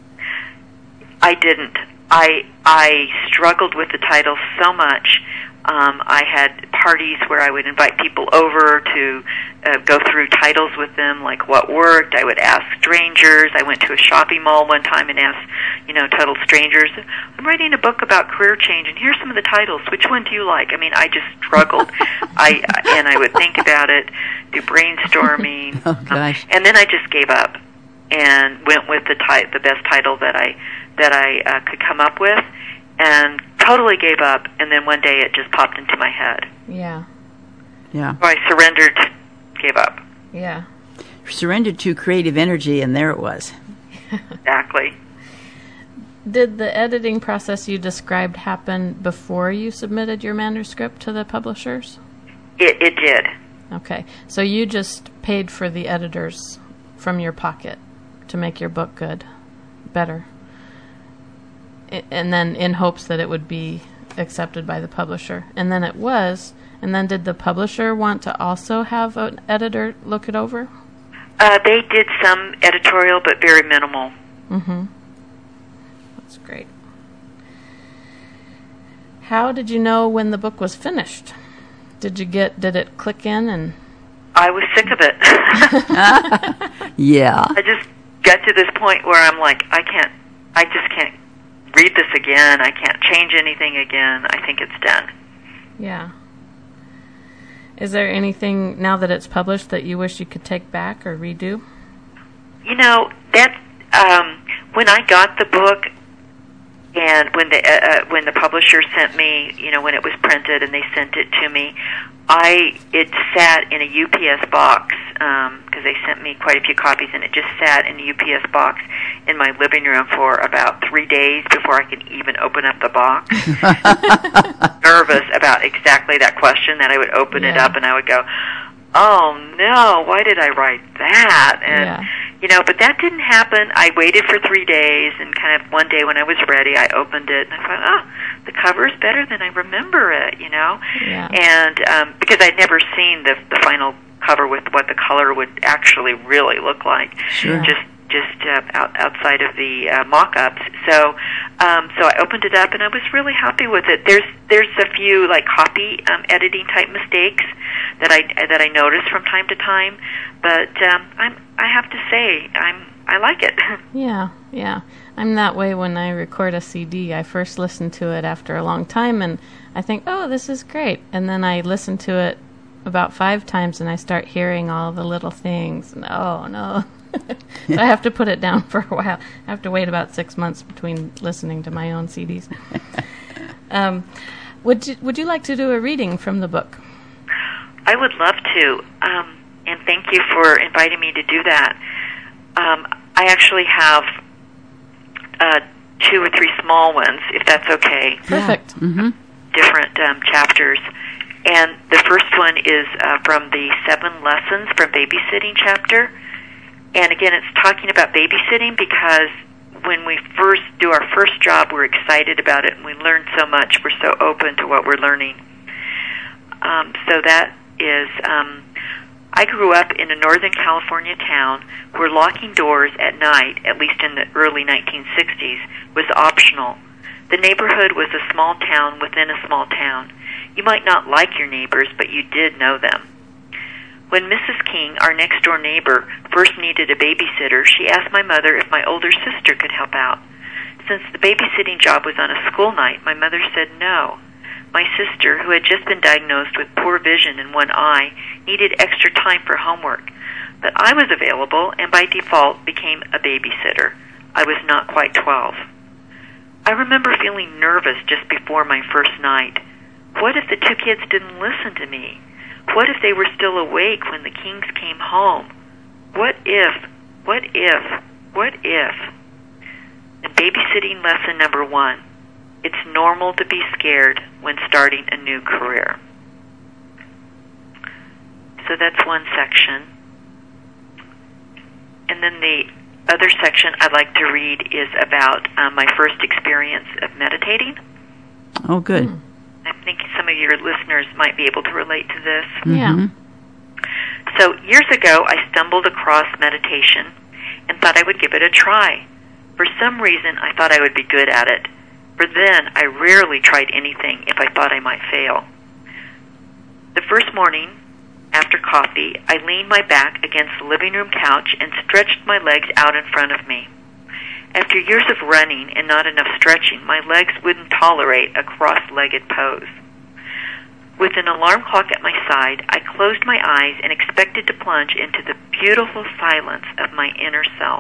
I didn't. I I struggled with the title so much. Um, I had parties where I would invite people over to uh, go through titles with them, like what worked. I would ask strangers. I went to a shopping mall one time and asked, you know, total strangers, I'm writing a book about career change, and here's some of the titles. Which one do you like? I mean, I just struggled. I and I would think about it, do brainstorming, Oh, gosh. um, and then I just gave up and went with the ti- the best title that I that I uh, could come up with, and totally gave up. And then one day it just popped into my head. Yeah, Yeah. So I surrendered, gave up. yeah. Surrendered to creative energy, and there it was. Exactly. Did the editing process you described happen before you submitted your manuscript to the publishers? It it did. Okay, so you just paid for the editors from your pocket to make your book good, better, I- and then in hopes that it would be accepted by the publisher. And then it was, and then did the publisher want to also have an editor look it over? Uh, they did some editorial, but very minimal. Mm-hmm. That's great. How did you know when the book was finished? Did you get, did it click in and... I was sick of it. Yeah. I just got to this point where I'm like, I can't, I just can't read this again. I can't change anything again. I think it's done. Yeah. Is there anything, now that it's published, that you wish you could take back or redo? You know, that um, when I got the book, and when the uh, uh, when the publisher sent me, you know, when it was printed and they sent it to me, I it sat in a U P S box because um, they sent me quite a few copies, and it just sat in a U P S box in my living room for about three days before I could even open up the box. Nervous about exactly that question, that I would open it Yeah. up and I would go, "Oh no, why did I write that?" And Yeah. you know, but that didn't happen. I waited for three days, and kind of one day when I was ready, I opened it, and I thought, oh, the cover is better than I remember it, you know? Yeah. And um, because I'd never seen the the final cover with what the color would actually really look like. Sure. Just just uh, out, outside of the uh, mock-ups. So um, so I opened it up, and I was really happy with it. There's there's a few like copy um, editing type mistakes that I that I notice from time to time, but um, I'm I have to say I'm I like it. Yeah, yeah. I'm that way when I record a C D. I first listen to it after a long time, and I think, oh, this is great. And then I listen to it about five times, and I start hearing all the little things. And, oh, no. So I have to put it down for a while. I have to wait about six months between listening to my own C Ds. um, would you, would you like to do a reading from the book? I would love to, um, and thank you for inviting me to do that. Um, I actually have uh, two or three small ones, if that's okay. Perfect. Yeah. Mm-hmm. Different um, chapters. And the first one is uh, from the Seven Lessons from Babysitting chapter. And again, it's talking about babysitting because when we first do our first job, we're excited about it and we learn so much. We're so open to what we're learning. Um, so that is, um, I grew up in a Northern California town where locking doors at night, at least in the early nineteen sixties, was optional. The neighborhood was a small town within a small town. You might not like your neighbors, but you did know them. When Missus King, our next-door neighbor, first needed a babysitter, she asked my mother if my older sister could help out. Since the babysitting job was on a school night, my mother said no. My sister, who had just been diagnosed with poor vision in one eye, needed extra time for homework. But I was available and by default became a babysitter. I was not quite twelve. I remember feeling nervous just before my first night. What if the two kids didn't listen to me? What if they were still awake when the Kings came home? What if, what if, what if? And babysitting lesson number one, it's normal to be scared when starting a new career. So that's one section. And then the other section I'd like to read is about um, my first experience of meditating. Oh, good. Mm. I think some of your listeners might be able to relate to this. Yeah. Mm-hmm. So years ago, I stumbled across meditation and thought I would give it a try. For some reason, I thought I would be good at it. For then, I rarely tried anything if I thought I might fail. The first morning, after coffee, I leaned my back against the living room couch and stretched my legs out in front of me. After years of running and not enough stretching, my legs wouldn't tolerate a cross-legged pose. With an alarm clock at my side, I closed my eyes and expected to plunge into the beautiful silence of my inner self.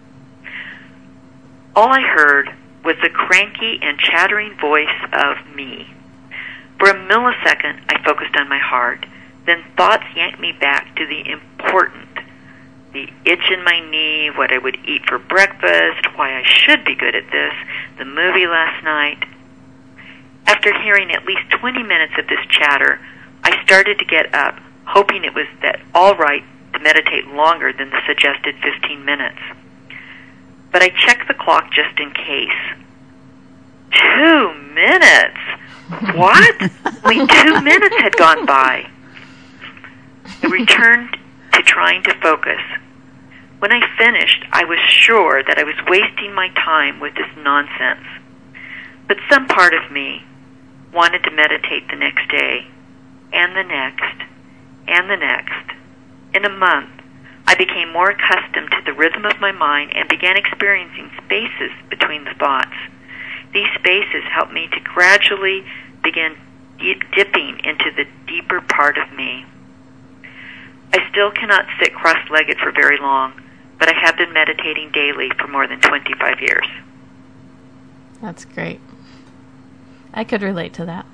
All I heard was the cranky and chattering voice of me. For a millisecond, I focused on my heart. Then thoughts yanked me back to the important. The itch in my knee, what I would eat for breakfast, why I should be good at this, the movie last night. After hearing at least twenty minutes of this chatter, I started to get up, hoping it was that all right to meditate longer than the suggested fifteen minutes. But I checked the clock just in case. Two minutes? What? Only two minutes had gone by. I returned to trying to focus. When I finished, I was sure that I was wasting my time with this nonsense. But some part of me wanted to meditate the next day, and the next, and the next. In a month, I became more accustomed to the rhythm of my mind and began experiencing spaces between the thoughts. These spaces helped me to gradually begin dipping into the deeper part of me. I still cannot sit cross-legged for very long, but I have been meditating daily for more than twenty-five years. That's great. I could relate to that.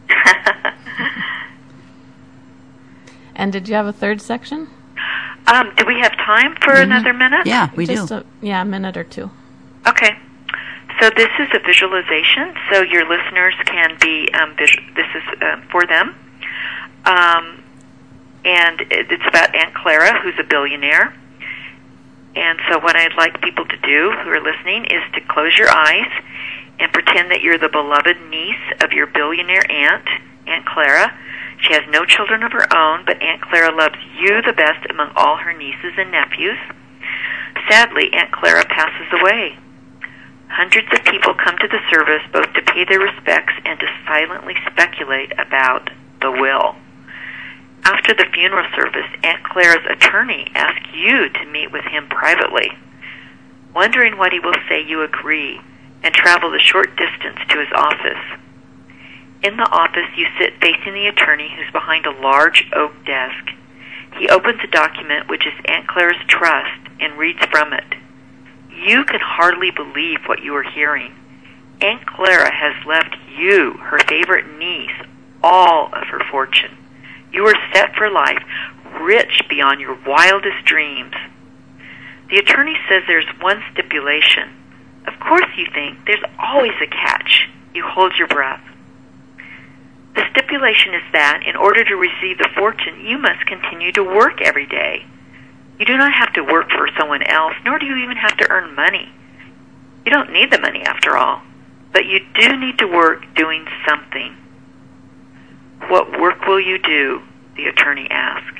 And did you have a third section? Um, do we have time for Mm-hmm. another minute? Yeah, we Just do. A, yeah, a minute or two. Okay. So this is a visualization, so your listeners can be, um, vis- this is uh, for them. Um, and it's about Aunt Clara, who's a billionaire. And so what I'd like people to do who are listening is to close your eyes and pretend that you're the beloved niece of your billionaire aunt, Aunt Clara. She has no children of her own, but Aunt Clara loves you the best among all her nieces and nephews. Sadly, Aunt Clara passes away. Hundreds of people come to the service both to pay their respects and to silently speculate about the will. After the funeral service, Aunt Clara's attorney asks you to meet with him privately. Wondering what he will say, you agree and travel the short distance to his office. In the office, you sit facing the attorney, who's behind a large oak desk. He opens a document, which is Aunt Clara's trust, and reads from it. You can hardly believe what you are hearing. Aunt Clara has left you, her favorite niece, all of her fortune. You are set for life, rich beyond your wildest dreams. The attorney says there's one stipulation. Of course you think, there's always a catch. You hold your breath. The stipulation is that in order to receive the fortune, you must continue to work every day. You do not have to work for someone else, nor do you even have to earn money. You don't need the money after all, but you do need to work doing something. What work will you do? The attorney asked.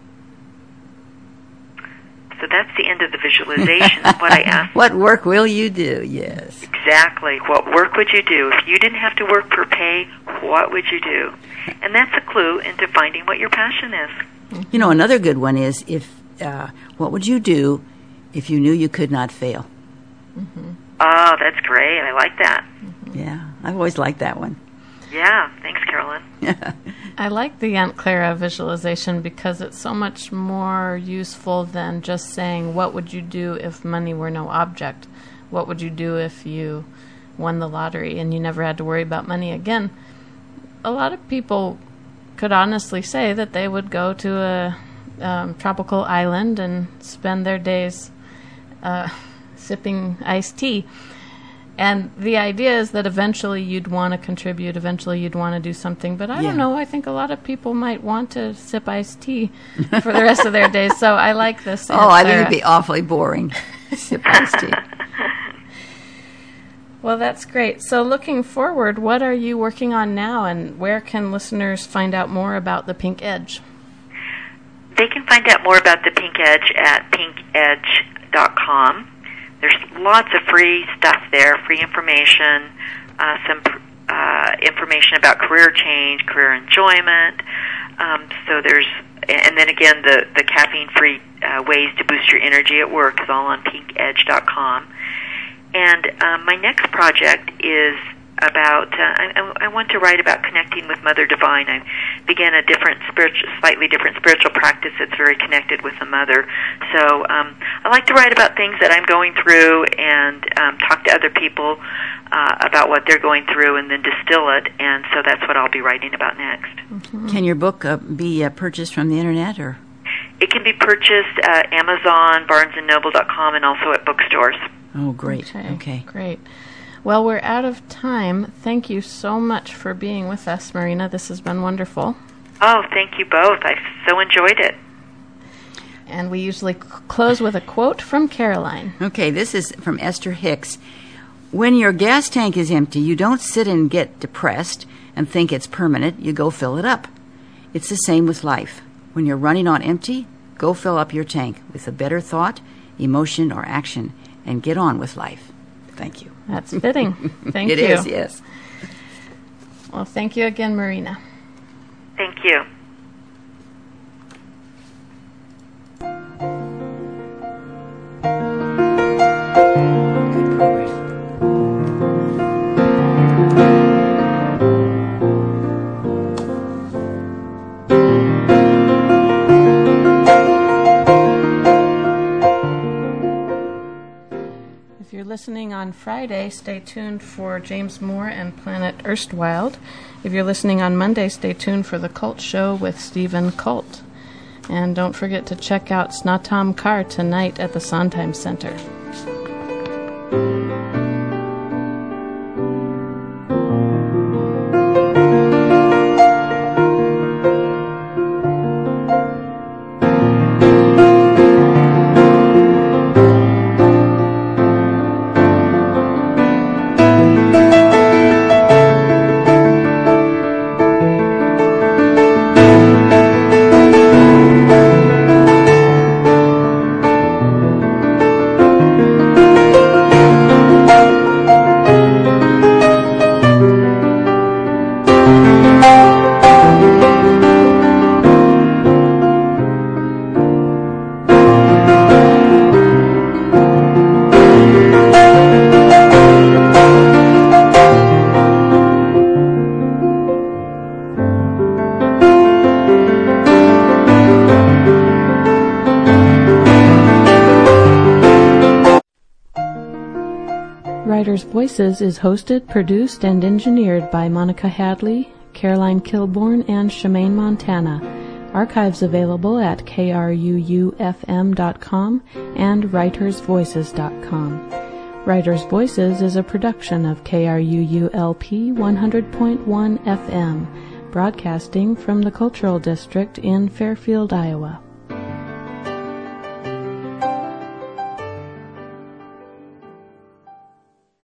So that's the end of the visualization. What I asked. What work will you do? Yes. Exactly. What work would you do? If you didn't have to work for pay, what would you do? And that's a clue into finding what your passion is. You know, another good one is if uh, what would you do if you knew you could not fail? Mm-hmm. Oh, that's great. I like that. Mm-hmm. Yeah, I've always liked that one. Yeah, thanks, Carolyn. I like the Aunt Clara visualization because it's so much more useful than just saying, what would you do if money were no object? What would you do if you won the lottery and you never had to worry about money again? A lot of people could honestly say that they would go to a um, tropical island and spend their days uh, sipping iced tea. And the idea is that eventually you'd want to contribute, eventually you'd want to do something. But I yeah. don't know, I think a lot of people might want to sip iced tea for the rest of their days. So I like this. Oh, I think it'd be awfully boring. Sip iced tea. Well, that's great. So looking forward, what are you working on now, and where can listeners find out more about the Pink Edge? They can find out more about the Pink Edge at pink edge dot com. There's lots of free stuff there, free information, uh, some uh, information about career change, career enjoyment. Um, so there's, and then again, the, the caffeine-free uh, ways to boost your energy at work is all on pink edge dot com. And um, my next project is about, uh, I, I want to write about connecting with Mother Divine. I began a different spiritual, slightly different spiritual practice that's very connected with the Mother. So um, I like to write about things that I'm going through and um, talk to other people uh, about what they're going through and then distill it. And so that's what I'll be writing about next. Mm-hmm. Can your book uh, be uh, purchased from the internet, or? It can be purchased at Amazon, barnes and noble dot com, and also at bookstores. Oh, great. Okay, okay. Great. Well, we're out of time. Thank you so much for being with us, Marina. This has been wonderful. Oh, thank you both. I've so enjoyed it. And we usually c- close with a quote from Caroline. Okay, this is from Esther Hicks. When your gas tank is empty, you don't sit and get depressed and think it's permanent. You go fill it up. It's the same with life. When you're running on empty, go fill up your tank with a better thought, emotion, or action, and get on with life. Thank you. That's fitting. Thank it you. It is, yes. Well, thank you again, Marina. Thank you. Good program. If you're listening on Friday, stay tuned for James Moore and Planet Erstwilde. If you're listening on Monday, stay tuned for The Cult Show with Stephen Colt. And don't forget to check out Snatam Kar tonight at the Sondheim Center. Writers' Voices is hosted, produced, and engineered by Monica Hadley, Caroline Kilborn, and Shemaine Montana. Archives available at k r u u f m dot com and writers voices dot com. Writers' Voices is a production of K R U U L P one hundred point one F M, broadcasting from the Cultural District in Fairfield, Iowa.